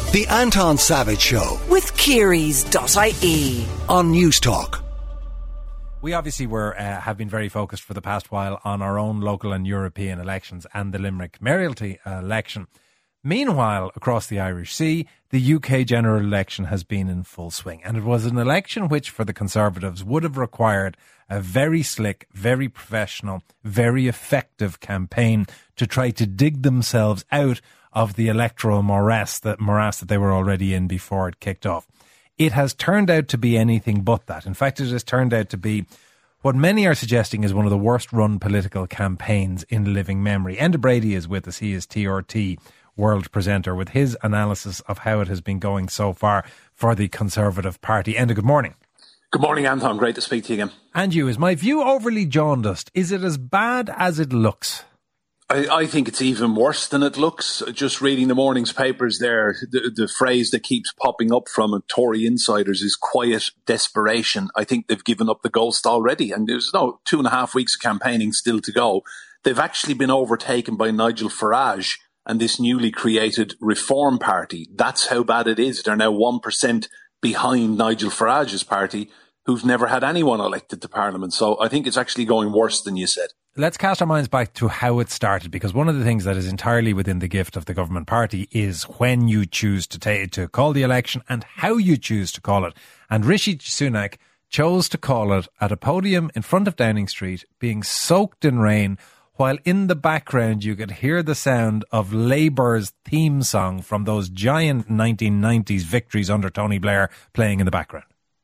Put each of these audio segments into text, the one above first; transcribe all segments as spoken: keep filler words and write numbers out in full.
The Anton Savage Show with Kearys dot I E on News Talk. We obviously were uh, have been very focused for the past while on our own local and European elections and the Limerick mayoralty election. Meanwhile, across the Irish Sea, the U K general election has been in full swing, and it was an election which, for the Conservatives, would have required a very slick, very professional, very effective campaign to try to dig themselves out of the electoral morass that morass that they were already in before it kicked off. It has turned out to be anything but that. In fact, it has turned out to be what many are suggesting is one of the worst run political campaigns in living memory. Enda Brady is with us. He is T R T World presenter with his analysis of how it has been going so far for the Conservative Party. Enda, good morning. Good morning, Anton. Great to speak to you again. And you. Is my view overly jaundiced? Is it as bad as it looks? I, I think it's even worse than it looks. Just reading the morning's papers there, the, the phrase that keeps popping up from Tory insiders is quiet desperation. I think they've given up the ghost already, and there's no two and a half weeks of campaigning still to go. They've actually been overtaken by Nigel Farage and this newly created Reform Party. That's how bad it is. They're now one percent behind Nigel Farage's party, who've never had anyone elected to Parliament. So I think it's actually going worse than you said. Let's cast our minds back to how it started, because one of the things that is entirely within the gift of the government party is when you choose to take, to call the election and how you choose to call it. And Rishi Sunak chose to call it at a podium in front of Downing Street, being soaked in rain, while in the background you could hear the sound of Labour's theme song from those giant nineteen nineties victories under Tony Blair playing in the background.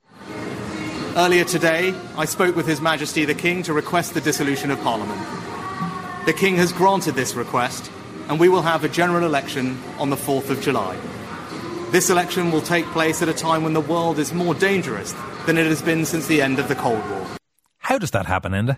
Earlier today, I spoke with His Majesty the King to request the dissolution of Parliament. The King has granted this request, and we will have a general election on the fourth of July. This election will take place at a time when the world is more dangerous than it has been since the end of the Cold War. How does that happen, Enda?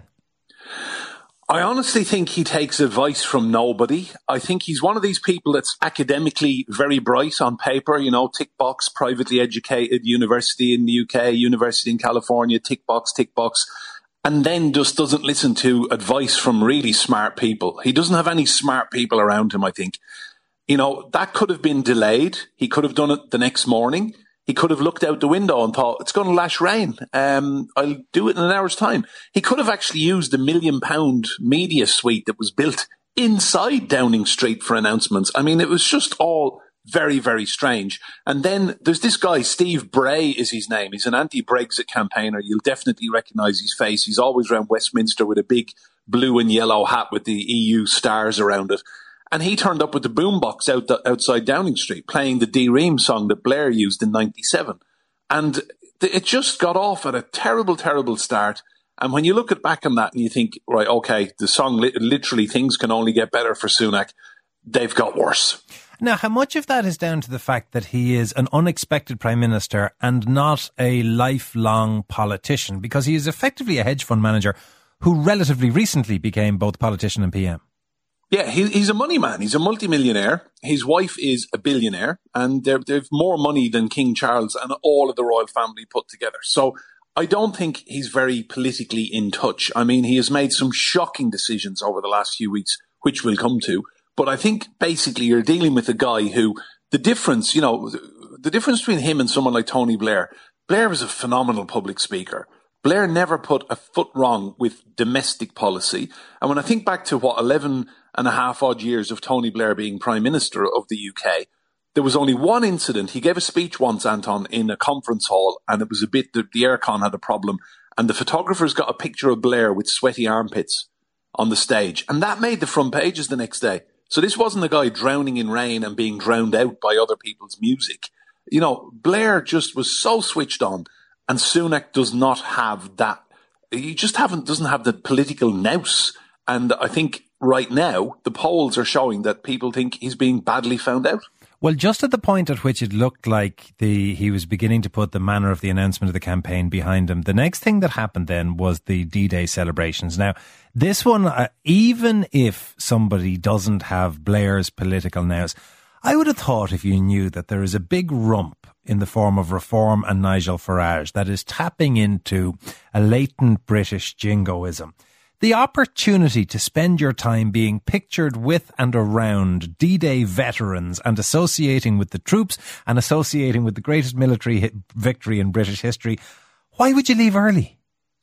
I honestly think he takes advice from nobody. I think he's one of these people that's academically very bright on paper, you know, tick box, privately educated, university in the U K, university in California, tick box, tick box, and then just doesn't listen to advice from really smart people. He doesn't have any smart people around him, I think. You know, that could have been delayed. He could have done it the next morning. He could have looked out the window and thought, it's going to lash rain. Um, I'll do it in an hour's time. He could have actually used the million pound media suite that was built inside Downing Street for announcements. I mean, it was just all very, very strange. And then there's this guy, Steve Bray is his name. He's an anti-Brexit campaigner. You'll definitely recognise his face. He's always around Westminster with a big blue and yellow hat with the E U stars around it. And he turned up with the boombox out the, outside Downing Street, playing the Dee Ream song that Blair used in ninety-seven. And th- it just got off at a terrible, terrible start. And when you look at back on that and you think, right, okay, the song, li- literally things can only get better for Sunak, they've got worse. Now, how much of that is down to the fact that he is an unexpected Prime Minister and not a lifelong politician? Because he is effectively a hedge fund manager who relatively recently became both politician and P M. Yeah, he, he's a money man. He's a multimillionaire. His wife is a billionaire, and they've more money than King Charles and all of the royal family put together. So I don't think he's very politically in touch. I mean, he has made some shocking decisions over the last few weeks, which we'll come to. But I think basically you're dealing with a guy who, the difference, you know, the difference between him and someone like Tony Blair, Blair is a phenomenal public speaker. Blair never put a foot wrong with domestic policy. And when I think back to what, eleven and a half odd years of Tony Blair being Prime Minister of the U K, there was only one incident. He gave a speech once, Anton, in a conference hall, and it was a bit, the, the aircon had a problem, and the photographers got a picture of Blair with sweaty armpits on the stage. And that made the front pages the next day. So this wasn't a guy drowning in rain and being drowned out by other people's music. You know, Blair just was so switched on. And Sunak does not have that. He just haven't doesn't have the political nous. And I think right now the polls are showing that people think he's being badly found out. Well, just at the point at which it looked like the he was beginning to put the manner of the announcement of the campaign behind him, the next thing that happened then was the D-Day celebrations. Now, this one, uh, even if somebody doesn't have Blair's political nous, I would have thought if you knew that there is a big rump in the form of Reform and Nigel Farage that is tapping into a latent British jingoism, The opportunity to spend your time being pictured with and around D-Day veterans and associating with the troops and associating with the greatest military hit victory in British history. Why would you leave early?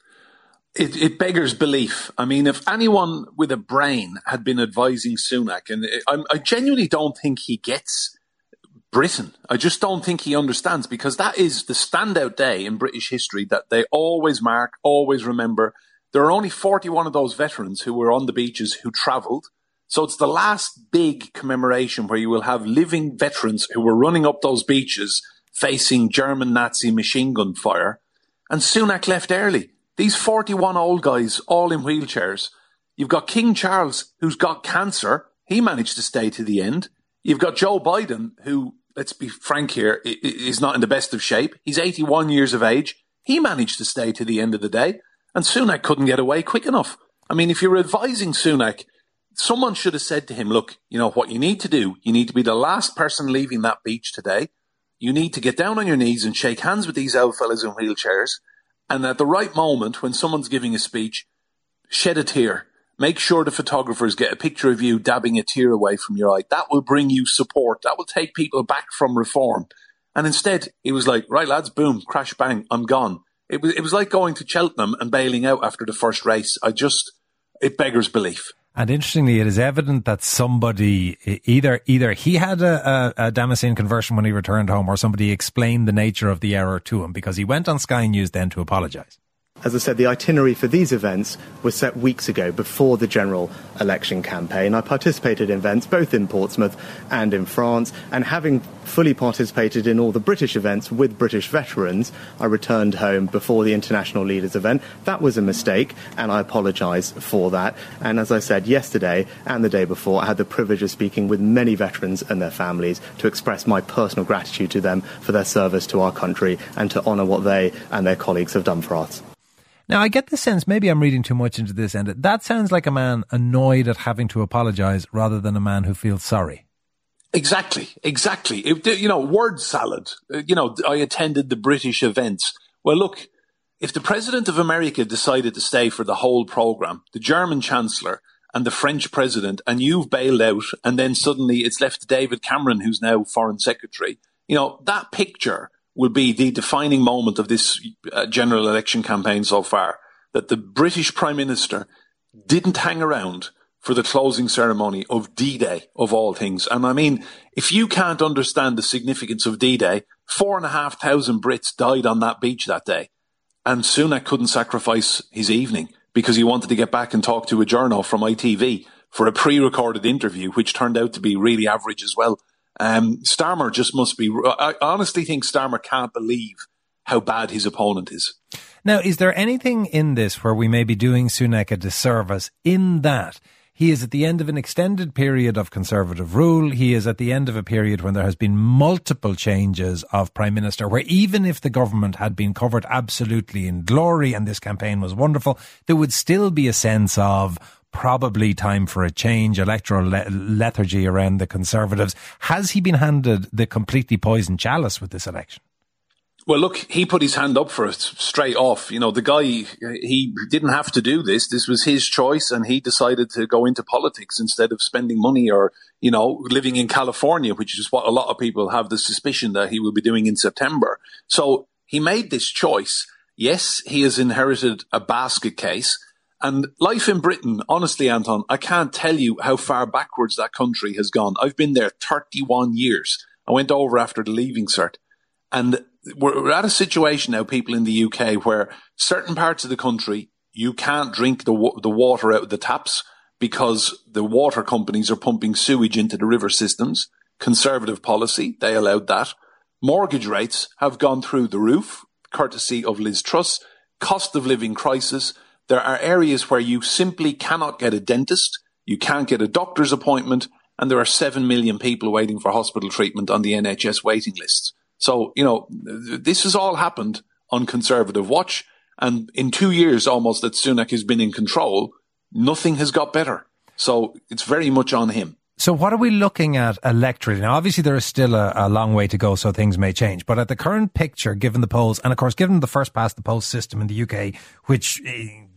It, it beggars belief. I mean, if anyone with a brain had been advising Sunak, and I, I genuinely don't think he gets Britain. I just don't think he understands, because that is the standout day in British history that they always mark, always remember. There are only forty-one of those veterans who were on the beaches who travelled. So it's the last big commemoration where you will have living veterans who were running up those beaches facing German Nazi machine gun fire. And Sunak left early. These forty-one old guys, all in wheelchairs. You've got King Charles, who's got cancer. He managed to stay to the end. You've got Joe Biden, who, let's be frank here, is not in the best of shape. He's eighty-one years of age. He managed to stay to the end of the day. And Sunak couldn't get away quick enough. I mean, if you're advising Sunak, someone should have said to him, look, you know what you need to do? You need to be the last person leaving that beach today. You need to get down on your knees and shake hands with these old fellas in wheelchairs. And at the right moment, when someone's giving a speech, shed a tear. Make sure the photographers get a picture of you dabbing a tear away from your eye. That will bring you support. That will take people back from reform. And instead, he was like, right, lads, boom, crash, bang, I'm gone. It was, it was like going to Cheltenham and bailing out after the first race. I just, it beggars belief. And interestingly, it is evident that somebody, either either he had a, a, a Damascene conversion when he returned home, or somebody explained the nature of the error to him, because he went on Sky News then to apologise. As I said, the itinerary for these events was set weeks ago, before the general election campaign. I participated in events both in Portsmouth and in France, and having fully participated in all the British events with British veterans, I returned home before the International Leaders event. That was a mistake, and I apologise for that. And as I said yesterday and the day before, I had the privilege of speaking with many veterans and their families to express my personal gratitude to them for their service to our country and to honour what they and their colleagues have done for us. Now, I get the sense, maybe I'm reading too much into this, and that sounds like a man annoyed at having to apologise rather than a man who feels sorry. Exactly, exactly. It, you know, word salad. You know, I attended the British events. Well, look, if the President of America decided to stay for the whole programme, the German Chancellor and the French President, and you've bailed out, and then suddenly it's left to David Cameron, who's now Foreign Secretary, you know, that picture will be the defining moment of this uh, general election campaign so far, that the British Prime Minister didn't hang around for the closing ceremony of D-Day, of all things. And I mean, if you can't understand the significance of D-Day, four and a half thousand Brits died on that beach that day. And Sunak couldn't sacrifice his evening because he wanted to get back and talk to a journo from I T V for a pre-recorded interview, which turned out to be really average as well. Um, Starmer just must be, I honestly think Starmer can't believe how bad his opponent is. Now, is there anything in this where we may be doing Sunak a disservice in that he is at the end of an extended period of Conservative rule? He is at the end of a period when there has been multiple changes of Prime Minister, where even if the government had been covered absolutely in glory and this campaign was wonderful, there would still be a sense of probably time for a change, electoral le- lethargy around the Conservatives. Has he been handed the completely poisoned chalice with this election? Well, look, he put his hand up for it straight off. You know, the guy, he didn't have to do this. This was his choice, and he decided to go into politics instead of spending money or, you know, living in California, which is what a lot of people have the suspicion that he will be doing in September. So he made this choice. Yes, he has inherited a basket case. And life in Britain, honestly, Anton, I can't tell you how far backwards that country has gone. I've been there thirty-one years. I went over after the Leaving Cert. And we're at a situation now, people in the U K, where certain parts of the country, you can't drink the the water out of the taps because the water companies are pumping sewage into the river systems. Conservative policy, they allowed that. Mortgage rates have gone through the roof, courtesy of Liz Truss. Cost of living crisis. There are areas where you simply cannot get a dentist, you can't get a doctor's appointment, and there are seven million people waiting for hospital treatment on the N H S waiting lists. So, you know, this has all happened on Conservative watch, and in two years almost that Sunak has been in control, nothing has got better. So it's very much on him. So what are we looking at electorally? Now, obviously, there is still a, a long way to go, so things may change. But at the current picture, given the polls, and of course, given the first past the post system in the U K, which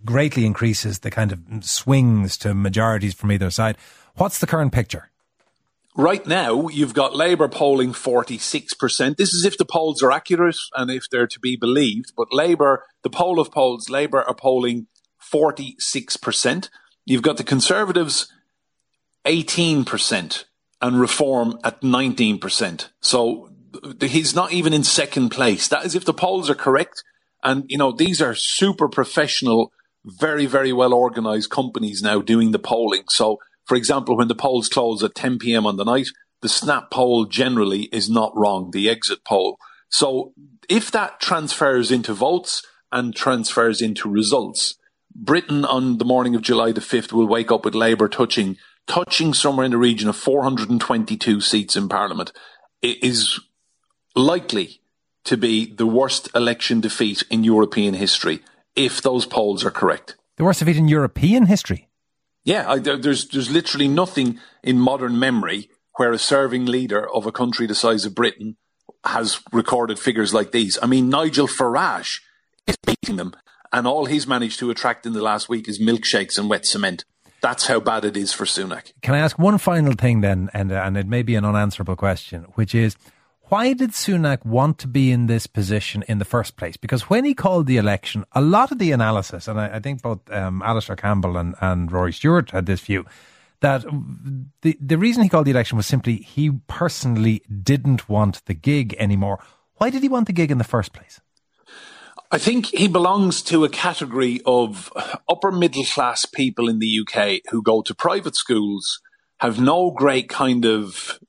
greatly increases the kind of swings to majorities from either side. What's the current picture? Right now, you've got Labour polling forty-six percent. This is if the polls are accurate and if they're to be believed. But Labour, the poll of polls, Labour are polling forty-six percent. You've got the Conservatives eighteen percent and Reform at nineteen percent. So he's not even in second place. That is if the polls are correct. And, you know, these are super professional, very, very well organised companies now doing the polling. So, for example, when the polls close at ten p.m. on the night, the snap poll generally is not wrong, the exit poll. So if that transfers into votes and transfers into results, Britain on the morning of July the fifth will wake up with Labour touching touching somewhere in the region of four hundred twenty-two seats in Parliament. It is likely to be the worst election defeat in European history if those polls are correct. The worst defeat in European history? Yeah, I, there's there's literally nothing in modern memory where a serving leader of a country the size of Britain has recorded figures like these. I mean, Nigel Farage is beating them, and all he's managed to attract in the last week is milkshakes and wet cement. That's how bad it is for Sunak. Can I ask one final thing then, and, and it may be an unanswerable question, which is, why did Sunak want to be in this position in the first place? Because when he called the election, a lot of the analysis, and I, I think both um, Alistair Campbell and, and Rory Stewart had this view, that the, the reason he called the election was simply he personally didn't want the gig anymore. Why did he want the gig in the first place? I think he belongs to a category of upper middle class people in the U K who go to private schools, have no great kind of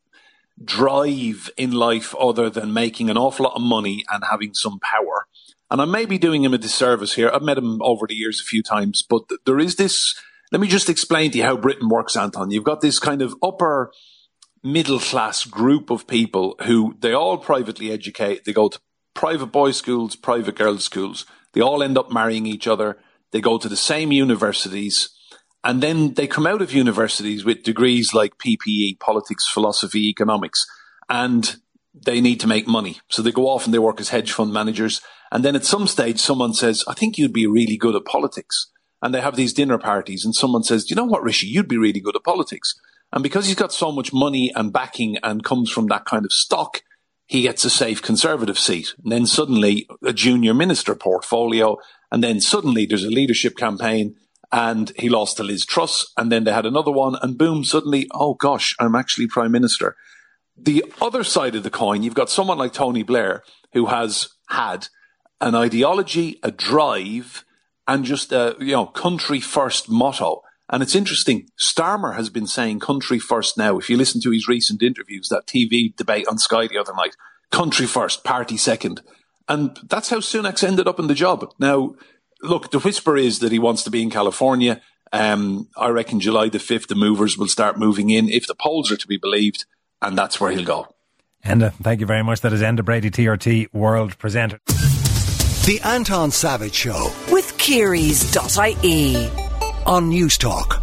drive in life other than making an awful lot of money and having some power. And I may be doing him a disservice here. I've met him over the years a few times, but there is this, let me just explain to you how Britain works, Anton. You've got this kind of upper middle class group of people who they all privately educate. They go to private boys' schools, private girls' schools. They all end up marrying each other. They go to the same universities. And then they come out of universities with degrees like P P E, politics, philosophy, economics, and they need to make money. So they go off and they work as hedge fund managers. And then at some stage, someone says, I think you'd be really good at politics. And they have these dinner parties and someone says, do you know what, Rishi, you'd be really good at politics. And because he's got so much money and backing and comes from that kind of stock, he gets a safe Conservative seat. And then suddenly a junior minister portfolio. And then suddenly there's a leadership campaign. And he lost to Liz Truss, and then they had another one, and boom, suddenly, oh gosh, I'm actually Prime Minister. The other side of the coin, you've got someone like Tony Blair, who has had an ideology, a drive, and just a you know country first motto. And it's interesting, Starmer has been saying country first now. If you listen to his recent interviews, that T V debate on Sky the other night, country first, party second. And that's how Sunak's ended up in the job. Now, look, the whisper is that he wants to be in California. Um, I reckon July the fifth, the movers will start moving in, if the polls are to be believed, and that's where he'll go. Enda, thank you very much. That is Enda Brady, T R T World Presenter. The Anton Savage Show with Kearys dot I E on News Talk.